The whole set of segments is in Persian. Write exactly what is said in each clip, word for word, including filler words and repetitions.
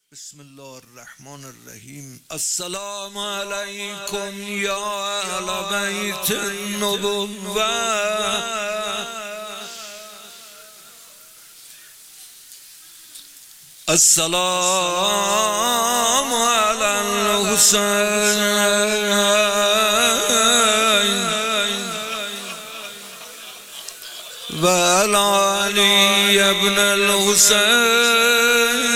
بسم الله الرحمن الرحیم. السلام علیکم یا اهل بیت النبوة. السلام علی الحسین و علی علی ابن الحسین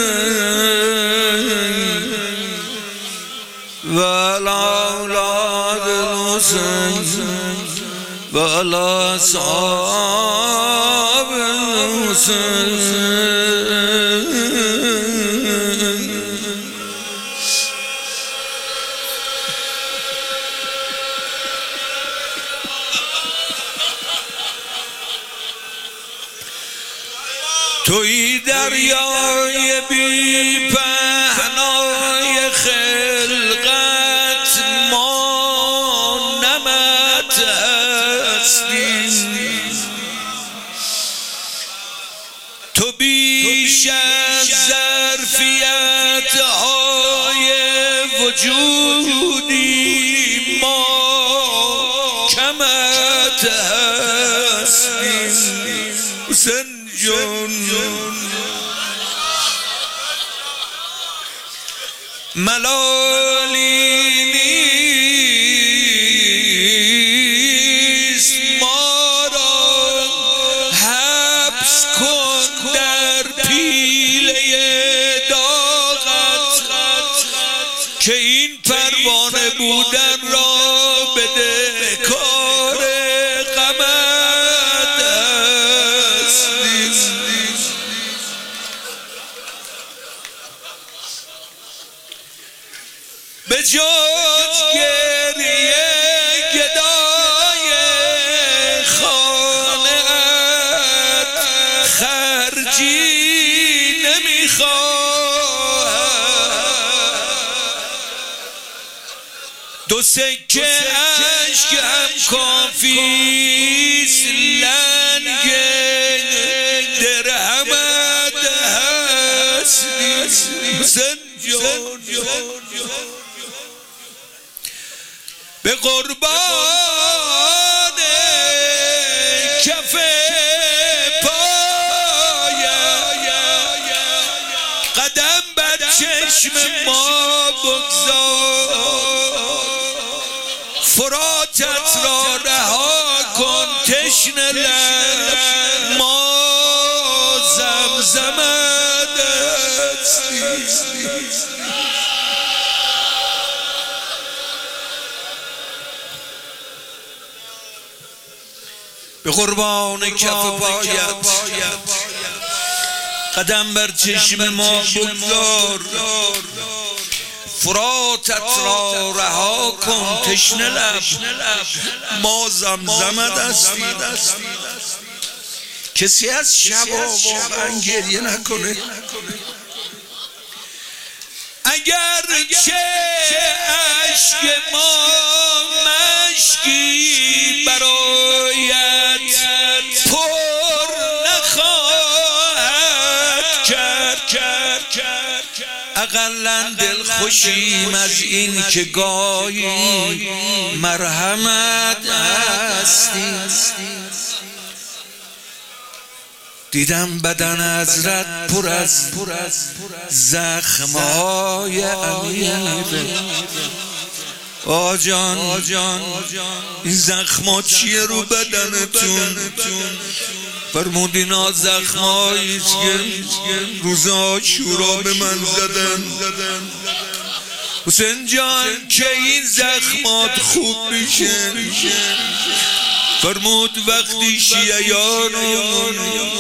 و علی اولاد الحسین و علی اصحاب الحسین. توی دریای بی پهنای خلقت ما نمت هستیم. تو بیش از ظرفیت های وجودی ما کمت هستیم. حسین جون ملالی نیست ما را حبس کن در پیله داغت که این پروانه بودن را بده کار غمت هست. به جز گریه گدای خانه‌ات خرجی نمیخواهم. دو سکه اشک هم کافیست لنگ درهمت هستی. حسین جون به قربان کف پایم قدم بر چشم ما بگذار. فراتت را رها کن تشنه لب ما زمزمت هستی. به قربان کف پایت قدم بر چشم ما بگذار. فراتت را رها کن تشنه لب ما زمزمت هستی. کسی از شبا واقعا گریه نکنه اگر چه عشق ما مشکی برایت پر نخواهد کرد. اقلا دل خوشیم از این که گاهی مرحمت هستی. دیدم بدن حضرت پر از زخم‌های عمیق. آجان این زخما چیه رو بدنتون؟ فرمودین ها زخماییست که روزا شورا به من زدن. حسین جان که این زخمات خوب میشه؟ فرمود وقتی شیعیانون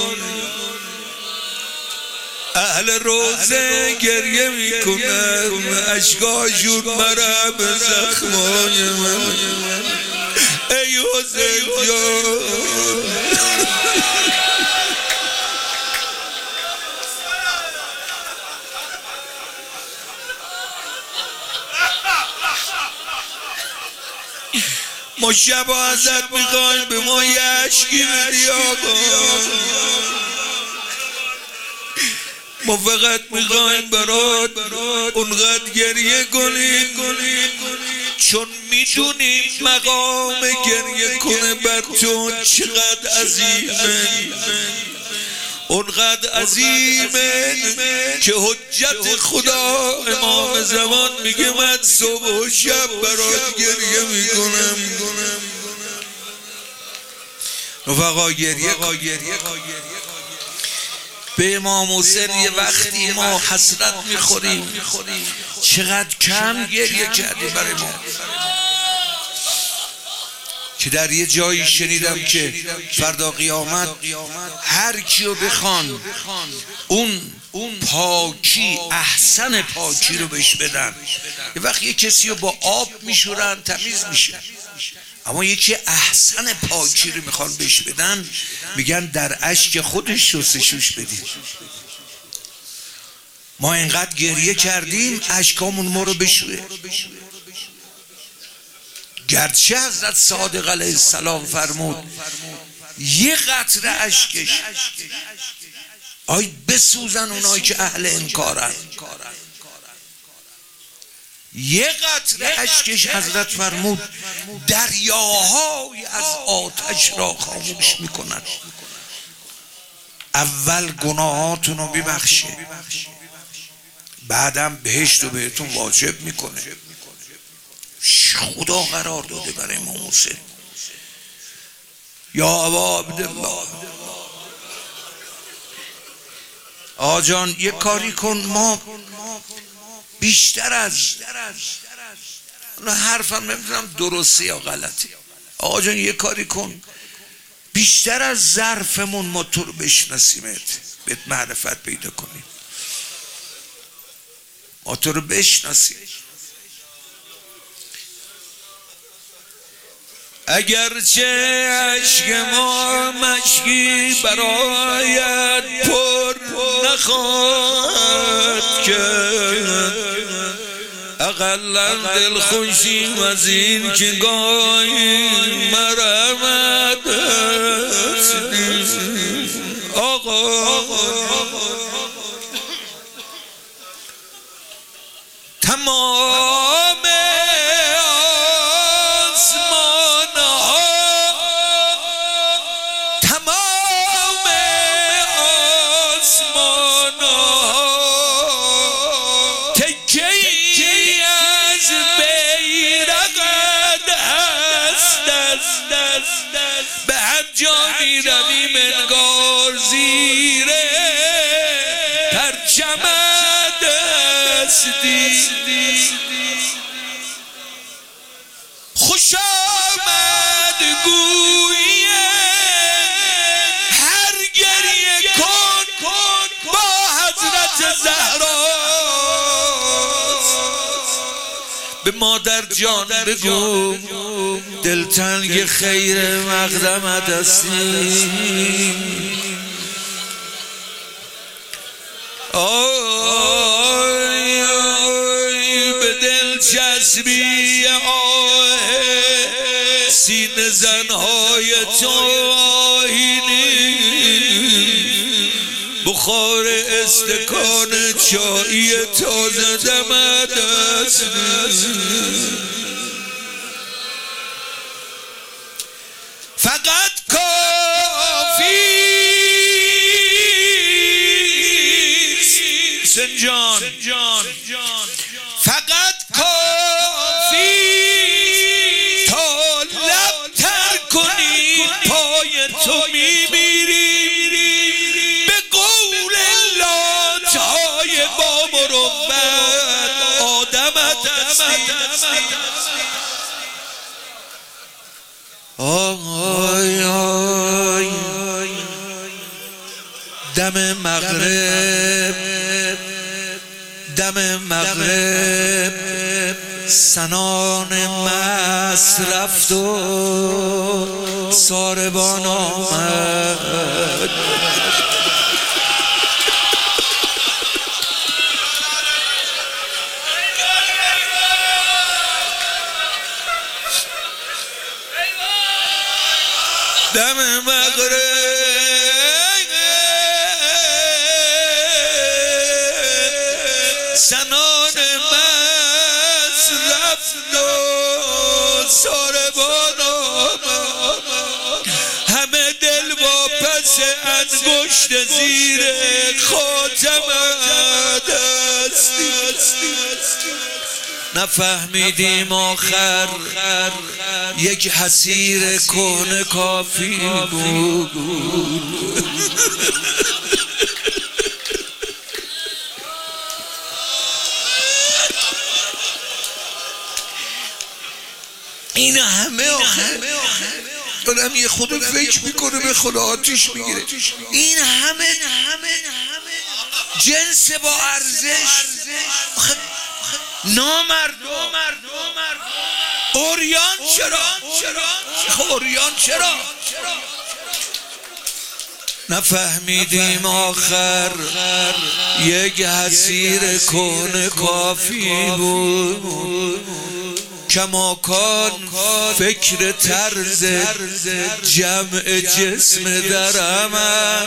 اهل روزه گریه میکنن اشکاشون مرهم به زخمای من. ای حسین جان ما شب ازت میخوایم به ما یه اشکی بدی آقا. ما فقط میخوایم برات اونقدر گریه کنیم چون میدونیم مقام گریه کنه بر تو چقدر عظیمه، اونقدر عظیمه که حجت خدا امام زمان میگه من صبح و شب برات گریه میکنم. رفقا گریه به امام حسین یه وقتی ما حسرت میخوریم چقدر کم گریه کردیم برای ما، که در یه جایی شنیدم که فردا قیامت هر کیو بخوان اون پاکی احسن پاکی رو بهش بدن. یه وقت یه کسی رو با آب میشورن تمیز میشه، اما یکی احسن پاکی رو میخوان بهش بدن میگن در اشک خودش شستشوش بدید. ما اینقدر گریه کردیم اشکامون ما رو بشوره، گرچه حضرت صادق علیه السلام فرمود یه قطره اشکش آی بسوزن اونایی که اهل انکارن، یه قطره اشکش حضرت فرمود دریاهای از آتش را خاموش میکنن. اول گناهاتون رو ببخشه بعدم بهشت رو بهتون واجب میکنه. خدا قرار داده برای امام حسین. یا ابا عبدالله آجان یه کاری کن، ما بیشتر از حرفم نمیدونم درسته یا غلطه، آقا جان یه کاری کن بیشتر از ظرفمون ما تو رو بشناسیمت، بهت معرفت پیدا کنیم، ما تو رو بشناسیم. اگرچه عشق ما مشکی برایت پر نخواهد کرد، اقلا دل خوشیم از این که گاهی مرمت هستی. آقا تمام آسمان ها تمام آسمان ها تکی از بیرقت هست، به هر جا میرویم انگار زیره پرچمت هستی. خوش آمد گویی هر گریه کن با حضرت زهرا، به مادر جان بگو دلتنگ خیر مقدمت هستیم. آی آی به دل چسبی آه سینه زنهای تو آهینی، بخار استکان چایی تازه دمد است، فقط کافی سنجان فقط کافی تا لب تر کنی پای تو میمیری، به قول لاتهای با مروت آدمت هستی. آی آی دم مغرب دم مغرب سنان مست رفت و ساربان آمد، دم مغرب زنان مست رفت و ساربان آمد، همه دل با پس انگشت زیر خاتمت هستی. نفهمیدیم آخر یک حسیر کهنه کافی بود. این همه آخر دارم یه خود فکر میکنه به خدا آتیش میگیره. این همه جنس با ارزش نامرد اوریان چرا؟ اوریان چرا؟ نفهمیدیم آخر یک حسیر کهنه کافی بود. کماکان فکر طرز جمع جسم در عمل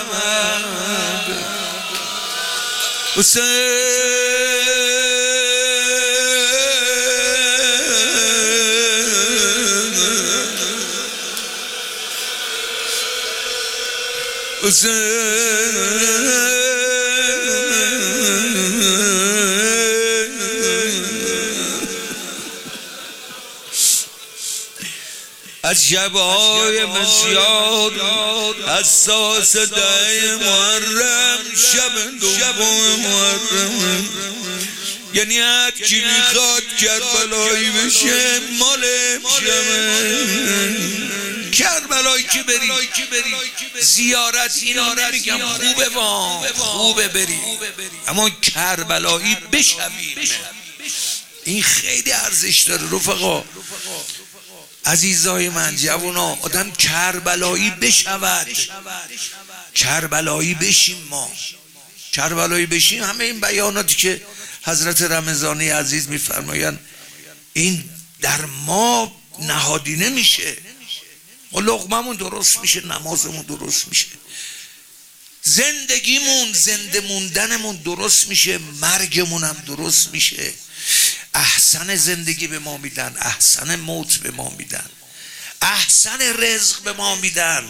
از شبهای بسیار حساس ده محرم، شب دوم محرم، یعنی هر کی میخواد کربلایی بشه مال امشبه. کربلایی که بری زیارت اینا نمیگم خوبه وام خوبه بری، اما کربلایی بشویم این خیلی ارزش داره رفقا. عزیزای من، جوونا، آدم کربلایی بشود، کربلایی بشیم. ما کربلایی بشیم. همه این بیاناتی که حضرت رمضانی عزیز میفرمایند این در ما نهادینه میشه، و لقممون درست میشه، نمازمون درست میشه، زندگیمون زنده موندنمون درست میشه، مرگمون هم درست میشه. احسن زندگی به ما میدن، احسن موت به ما میدن، احسن رزق به ما میدن.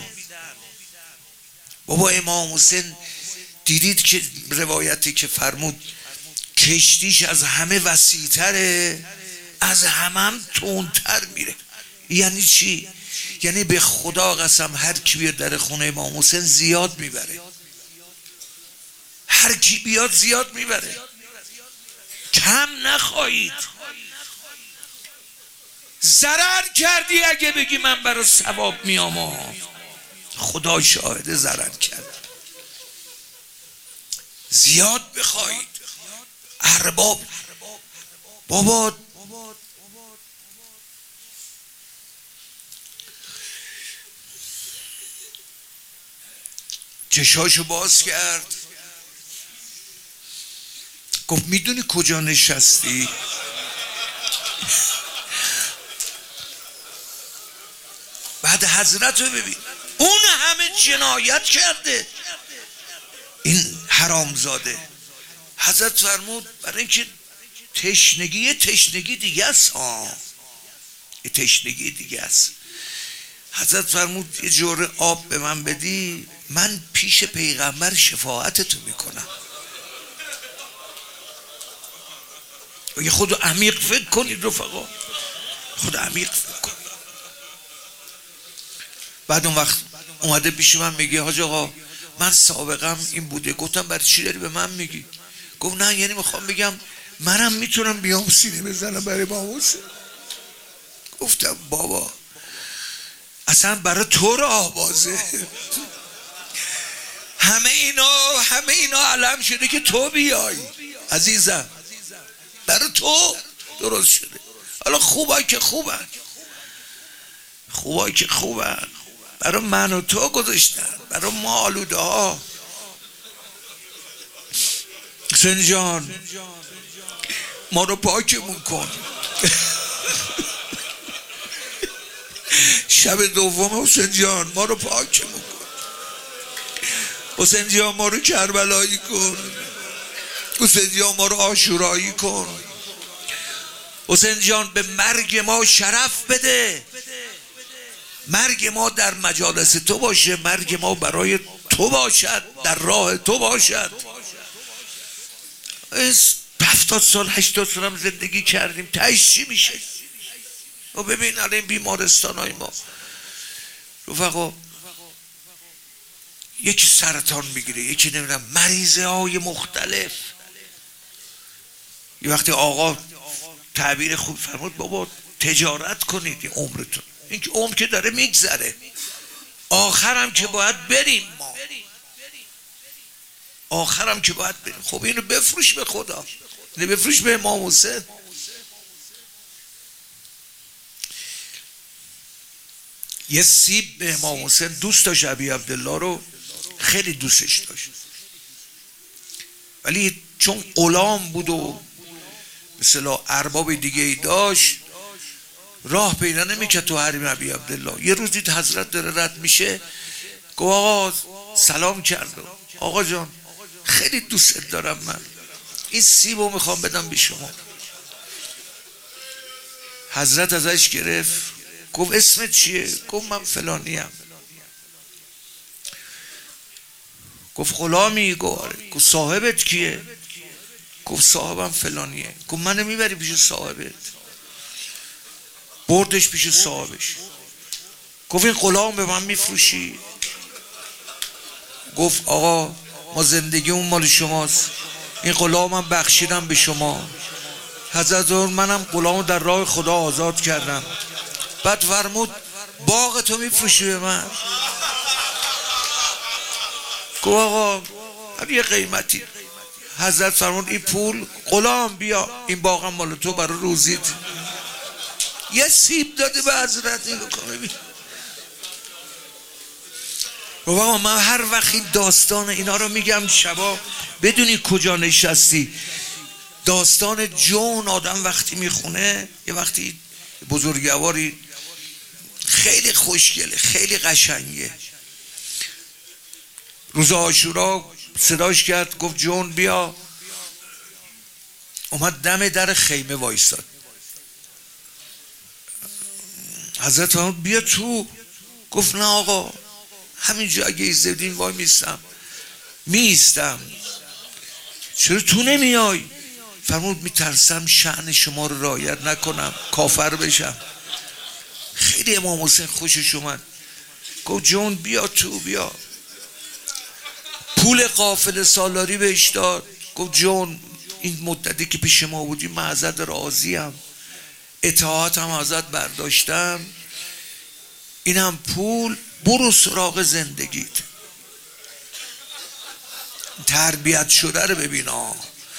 بابا امام حسین دیدید که روایتی که فرمود کشتیش از همه وسیع‌تره، از همه هم تندتر میره. یعنی چی؟ یعنی به خدا قسم هر کی بیاد در خونه امام حسین زیاد میبره، هر کی بیاد زیاد میبره، کم نخواهید. ضرر کردی اگه بگی من برای ثواب میام، خدا شاهد ضرر کرد. زیاد بخواهید ارباب. بابا چشاشو باز کرد، گفت میدونی کجا نشستی؟ بعد حضرت رو ببین، اون همه جنایت کرده این حرامزاده. حضرت فرمود برای اینکه تشنگی یه تشنگی دیگه است، ها یه تشنگی دیگه است. حضرت فرمود یه جوره آب به من بدی، من پیش پیغمبر شفاعتتو میکنم. یه خود عمیق فکر کنید رفقا، خود عمیق فکر کنید. بعد اون وقت اومده پیش من میگه حاج آقا من سابقم این بوده. گفتم برای چی داری به من میگی؟ گفت نه یعنی میخوام بگم منم میتونم بیام سینه بزنم برای امام حسین. گفتم بابا اصلا برای تو راه بازه، همه اینا همه اینا علم شده که تو بیای عزیزم، برای تو درست شده. حالا خوبای که خوبن، خوبای که خوبن برای من و تو گذاشتن، برای ما آلوده ها. حسین جان ما رو پاکمون کن. شب دوم حسین جان ما رو پاکمون کن. حسین جان ما رو کربلایی کن. حسین جان ما رو عاشورایی کن. حسین جان به مرگ ما شرف بده، مرگ ما در مجالس تو باشه، مرگ ما برای تو باشد، در راه تو باشد. هفتاد سال هشتاد سال هم زندگی کردیم، تهش چی میشه؟ و ببین الان این بیمارستان های ما رفقا، یکی سرطان میگیره، یکی نمیدونم مریضه های مختلف. یه وقتی آقا تعبیر خوب فرمود بابا تجارت کنید این عمرتون، این که عمر که داره میگذره، آخرم که باید بریم، ما آخرم که باید بریم. خب اینو بفروش به خدا، اینو بفروش به امام حسین. یه سیب به امام حسین دوست داشت، ابی عبدالله رو خیلی دوستش داشت، ولی چون غلام بود و مثلا ارباب دیگه ای داشت، راه پیدا نمیکرد تو حریم ابی عبدالله. یه روز دید حضرت داره رد میشه، گفت آقا سلام کرد، آقا جان خیلی دوست دارم، من این سیبو میخوام بدم به شما. حضرت ازش گرفت، گفت اسمت چیه؟ گفت من فلانیم. گفت غلامی؟ گفت صاحبت کیه؟ گفت صاحبم فلانیه. گفت منو میبری پیش صاحبت؟ بردش پیش صاحبش. گفت این غلام به من میفروشی؟ گفت آقا ما زندگیمون مال شماست، این غلامم بخشیدم به شما. حضرت منم غلامو در راه خدا آزاد کردم. بعد فرمود باغ تو میفروشی به من؟ گفت آقا هم یه قیمتی. حضرت فرمود این پول، غلام بیا این باغم مال تو برای روزیت. یه سیب داده به حضرت. نگاه کن ببین. بابا من هر وقت این داستان اینا رو میگم شبا بدونی کجا نشستی. داستان جون آدم وقتی میخونه، یه وقتی بزرگواری خیلی خوشگله، خیلی قشنگه. روز عاشورا صداش کرد، گفت جون بیا. اومد دم در خیمه وایستاد. حضرت فرمود بیا تو. گفت نه آقا همینجا اگه ایستادین وای میستم. میستم. چرا تو نمیای؟ فرمود میترسم شأن شما رو رعایت نکنم کافر بشم. خیلی امام حسین خوشش اومد. گفت جون بیا تو بیا. پول قافله سالاری بهش داد. گفت جون این مدتی که پیش ما بودی من ازت راضیم، اطاعتم ازت برداشتم، اینم پول، برو سراغ زندگیت. تربیت شده رو ببینا.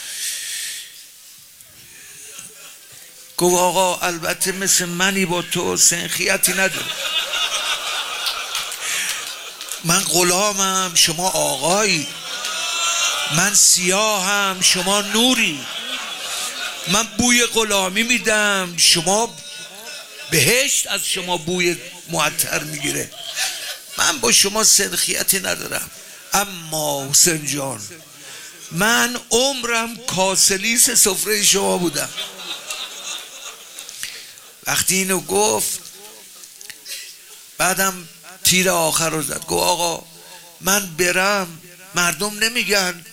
گفت آقا البته مثل منی با تو سنخیتی نداره، من غلامم شما آقایی، من سیاهم شما نوری، من بوی غلامی میدم شما بهشت از شما بوی معطر میگیره، من با شما سنخیتی ندارم. اما حسین جان من عمرم کاسلیس سفره شما بودم. وقتی اینو گفت بعدم تیر آخر رو زد. گفت آقا من برم مردم نمیگن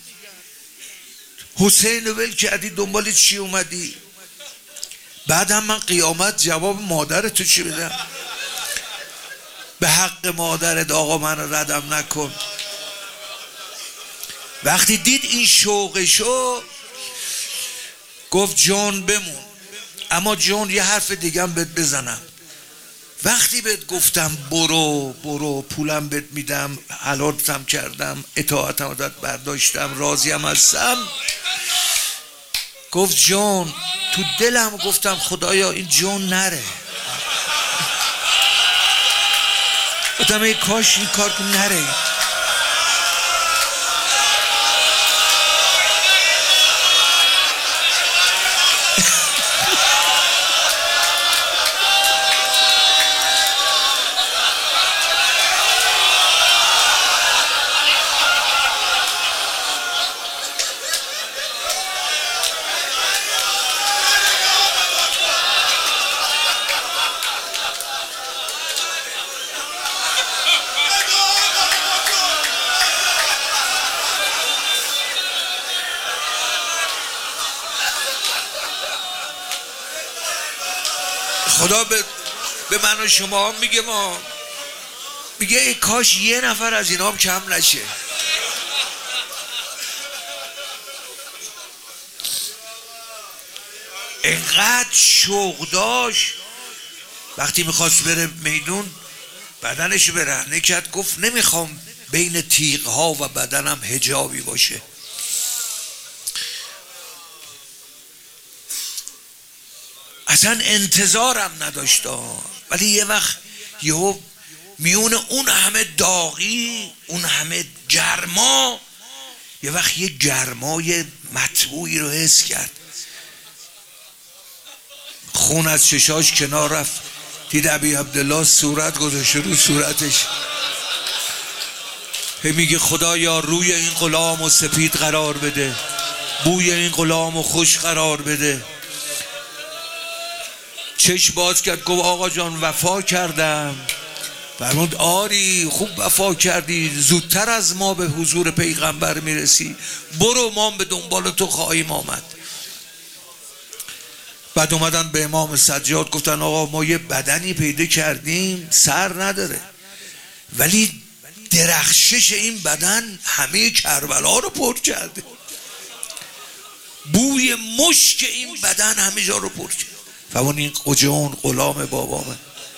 حسین ول کردی دنبال چی اومدی؟ بعدم من قیامت جواب مادر تو چی بدم؟ به حق مادرت آقا من ردم نکن. وقتی دید این شوقشو گفت جون بمون، اما جون یه حرف دیگه هم بهت بزنم. وقتی بهت گفتم برو برو پولم بهت میدم، حلالتم کردم، اطاعتم ازت برداشتم، راضیم هستم، گفت جون تو دلم گفتم خدایا این جون نره، گفتم ای کاش این کار نره. خدا به, به من و شما میگه ما میگه ای کاش یه نفر از اینا هم کم نشه. اینقدر شوق داشت وقتی میخواست بره میدون بدنش برهنه کرد، گفت نمیخوام بین تیغ ها و بدنم حجابی باشه. اصلا انتظارم نداشت، ولی یه وقت یهو میون اون همه داغی، اون همه گرما، یه وقت یه گرمای مطبوعی رو حس کرد، خون از چشاش کنار رفت، دید ابی عبدالله صورت گذاشته رو صورتش، هی میگه خدایا روی این غلامو سپید قرار بده، بوی این غلامو خوش قرار بده. چشم باز کرد، گفت آقا جان وفا کردم. فرمود آری خوب وفا کردی، زودتر از ما به حضور پیغمبر میرسی، برو ما به دنبال تو خواهیم آمد. بعد اومدن به امام سجاد گفتن آقا ما یه بدنی پیدا کردیم سر نداره، ولی درخشش این بدن همه کربلا رو پر کرده، بوی مشک این بدن همه جا رو پر کرده. فرمود این قجون غلام بابامه.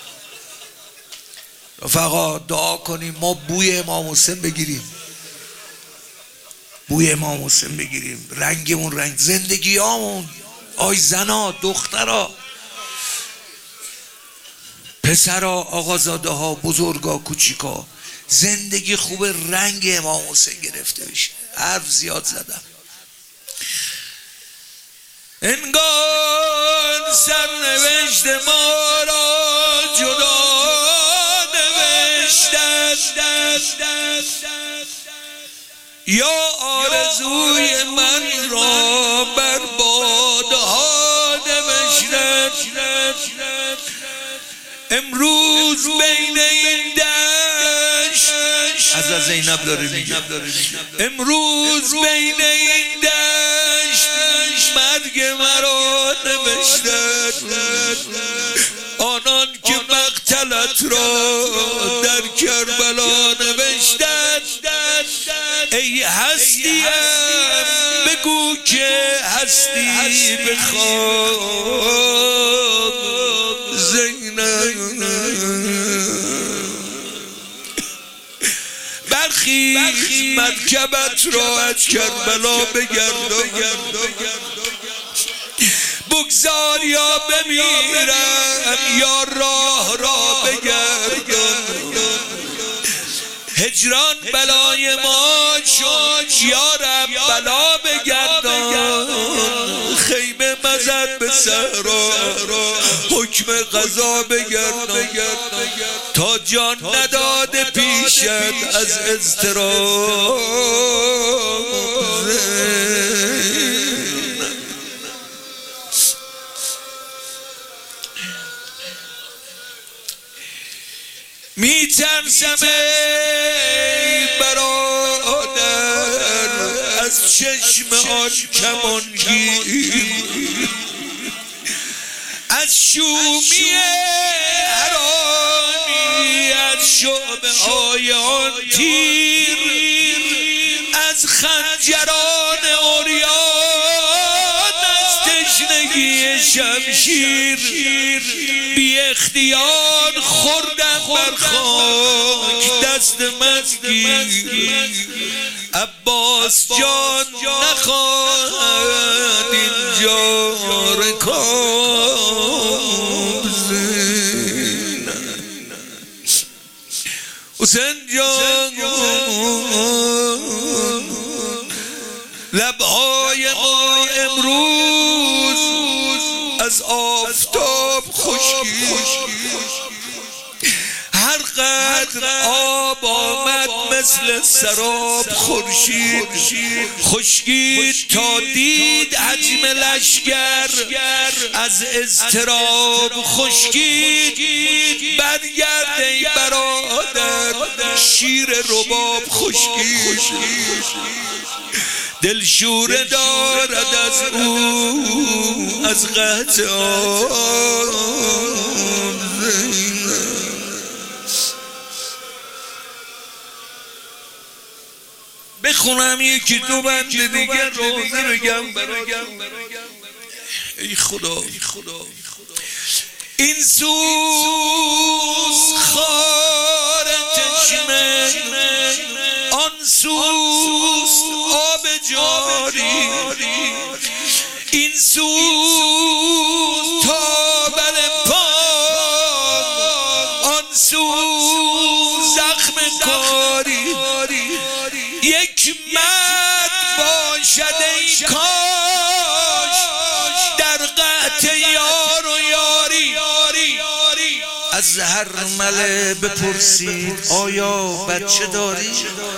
رفقا دعا کنیم ما بوی امام حسین بگیریم، بوی امام حسین بگیریم، رنگمون رنگ زندگیامون، آی زنا دخترا پسرا آقازاده ها بزرگا کوچیکا، زندگی خوب رنگ امام حسین گرفته بشه. حرف زیاد زدم. انگار سرنوشت ما را جدا نوشتن، یا آرزوی من را بر بادها نوشتن. امروز بین این دشت، از زینب داره میگه، امروز بین این دشت مرگ مرا نوشتن. آنان که مقتلت را در کربلا نوشتن، ای هستیم بگو که هستی بخواب زینب. برخیز مرکبت را از کربلا بگردان، بگذار یا بمیرم یا راه را بگردان. هجران بلای ما شد یا رب بلا بگردان. خیمه مزد به صحرا حکم قضا بگردان، تا جان نداده پیشت از اضطراب. می ترسم ای برادر از چشم آن کمانگیر، از شومی حرامی، از شعبه های آن تیر، از خنجران عریان، از تشنگی شمشیر. بی اختیار خوردم بر خاک دست مسگیر. عباس جان نخواهد اینجا رکاب زین. حسین جان لبهای ما امروز از آفتاب خشکی، هر قدر آب آمد مثل سراب خورشید. خشکید تا دید حجم لشگر از اضطراب خشکید. برگرد ای برادر شیر رباب خشکید. دل شوره دارد از او از قطع میخونم یکی دو بند دیگه روزه بگم برات. ای خدا این سوز خار تشنه، آن سوز آب جاری، این سوز تا بر پا، آن سوز زخم کاری. یک مرد باشد ای کاش در قطع یار و یاری. از هر مله بپرسید آیا بچه داری؟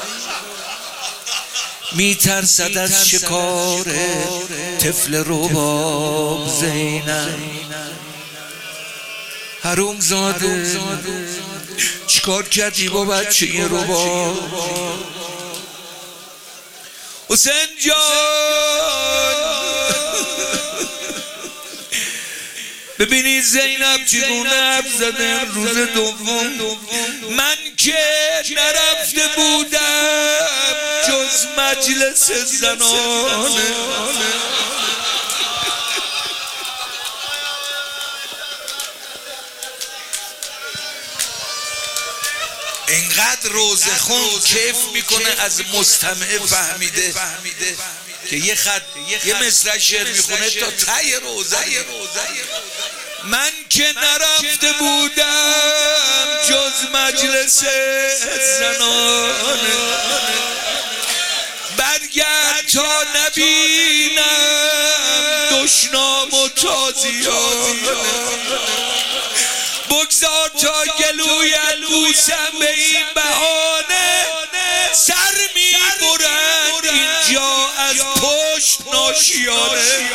میترسد از شکار طفل رباب زینب. حروم زاده چیکار کردی با بچه رباب؟ حسین جان ببینید زینب چگونه حرف زده روز دوم. من که نرفته بودم جز مجلس زنانه، اینقدر روزه خون کیف میکنه از مستمع فهمیده که یه خط یه مصرع شعر میخونه تا ته روزه. من که نرفته بودم جز مجلس زنانه، برگرد تا نبینم دشنام و تازیانه، بگذار تا گلویت بوسم به این بهانه، سر میبرند اینجا از پشت ناشیانه.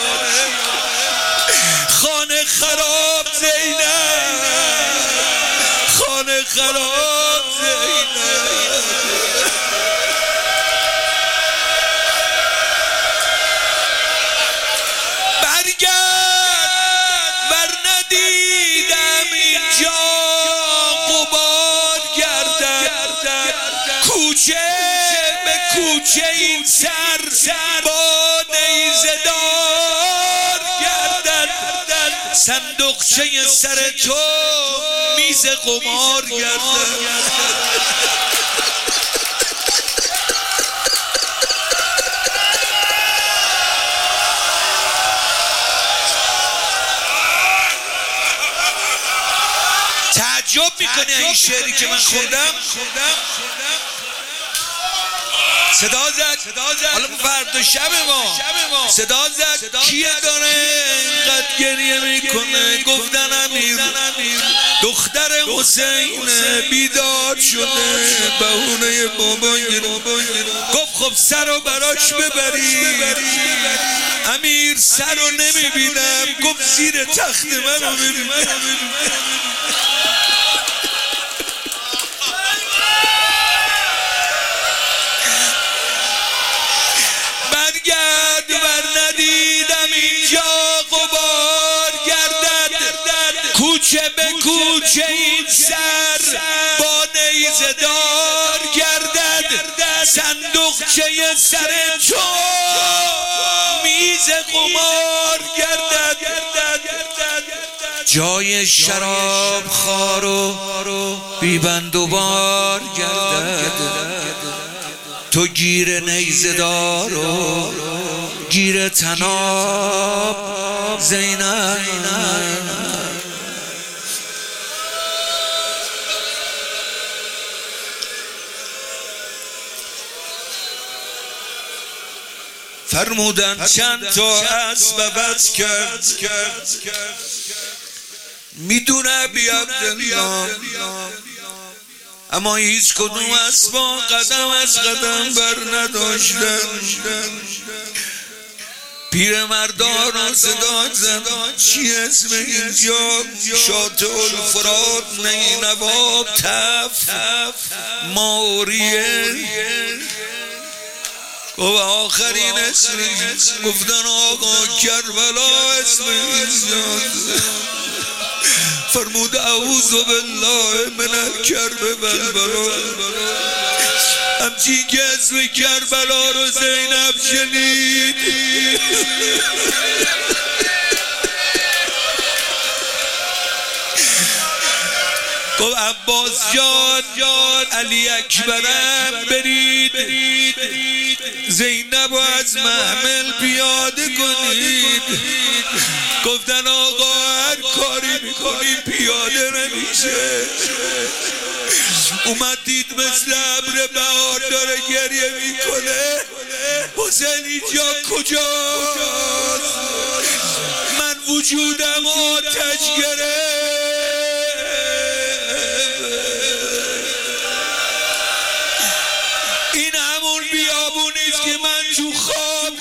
خانه خراب زینب، خانه خراب زینب. برگرد ور ندیدم اینجا غبار گردد، کوچه به کوچه این سر با نیزه دار گردد، صندوقچه سر تو میز قمار گردد. تعجب میکنی این شعری که من خوندم؟ صدا زد حالا فردا شب ما صدا زد کیه داره اینقدر گریه میکنه؟ گفتن امیر دختر حسین بیدار شده، بهونه بابا گفت خب سر رو براش ببری. امیر سر رو نمیبینم، گفت زیر تخت من رو ببین. برگرد ور ندیدم اینجا غبار گردد، کوچه به کوچه این سر با نیزه دار گردد، صندوقچه سر تو میز قمار گردد. جای شراب خوار و بی بند و بار گردد، تو گیر نیزه دار و گیر تناب زینب. فرمودن چند تا اسب بس کرد، میدونه بی عبدالله، اما هیچ کدوم اسبا قدم از قدم بر نداشتن. پیر مردان صدا زد چی اسم اینجا؟ شاطئ الفرات، نینواب، تف، ماریه. و آخرین اسم گفتن آقا کربلا اسم اینجا. فرمود اعوذ بالله من الکرب والبلا. همچین که اسم کربلا رو زینب شنید گفت عباس جان جان علی اکبرم برید زینب رو از محمل پیاده کنید. گفتن آقا هر کاری میکنیم پیاده نمیشه. اومد دید مثل ابر بهار داره گریه میکنه. حسین اینجا کجاست؟ من وجودم آتش گرفت. این همون بیابونیست که من تو خواب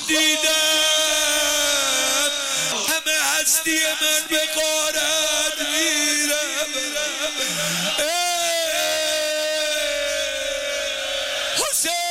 دیدم. همه هستی من به غارت میرم. حسین